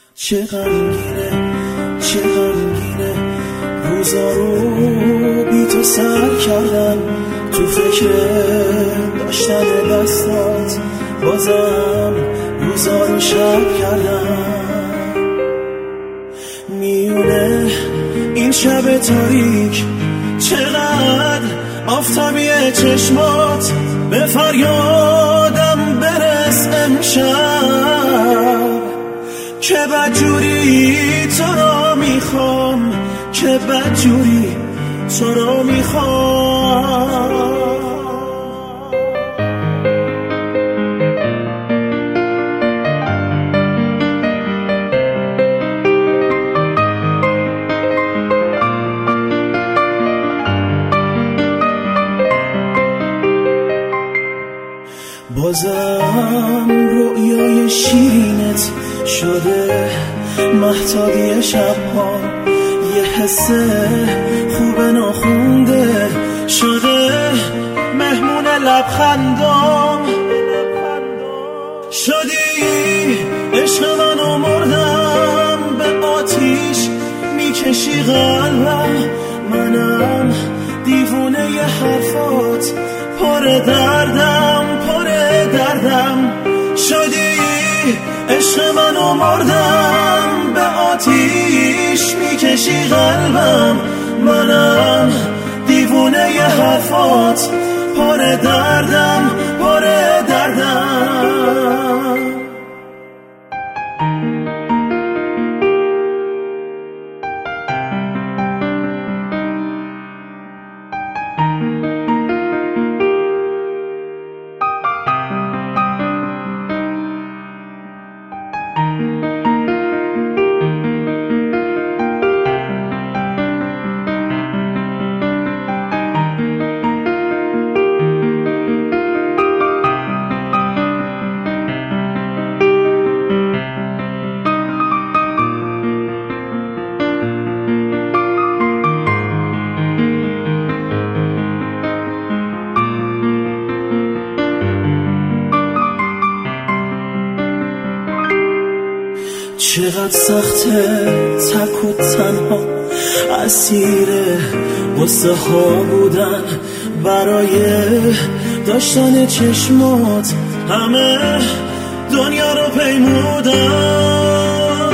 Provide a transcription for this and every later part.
چه غمگینه چه غمگینه روزا رو بی تو سر کردم، تو فکر داشتن دستات بازم روزا رو شب کردم. میونه این شب تاریک چقدر آفتابی چشمات، به فریادم برس امشب که بدجوری تو را میخوام، که بدجوری تو را میخوام. بازم رؤیای شیرینت شده مهتابی شبها، یه حس خوب ناخونده شده مهمون لبخندام. شدی عشق منو مردم، به آتیش میکشی قلبم، منم دیوونه ی حرفات پر دردم پر دردم. شدی عشق منو مردم، به آتیش میکشی قلبم، منم دیوونه ی حرفات پر دردم پر دردم. چقدر سخته تک و تنها، اسیر قصه ها بودن برای داشتن چشمات، همه دنیا رو پیمودن.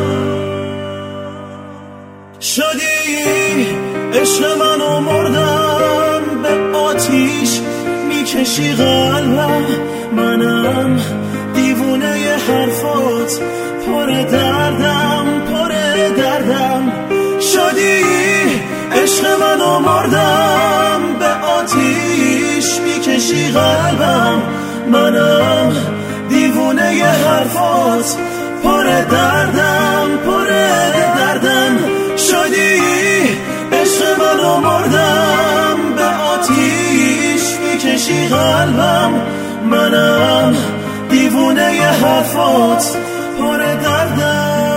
شدی عشق منو مردم، به آتیش میکشی قلبم، منم دیوونه ی حرفات پر دردم پر دردم. شدی عشق منو مردم، به آتیش میکشی قلبم، منم دیوونه ی حرفات پر دردم پر دردم. شدی عشق منو مردم، به آتیش میکشی قلبم، منم دیوونه ی حرفات پر دردم.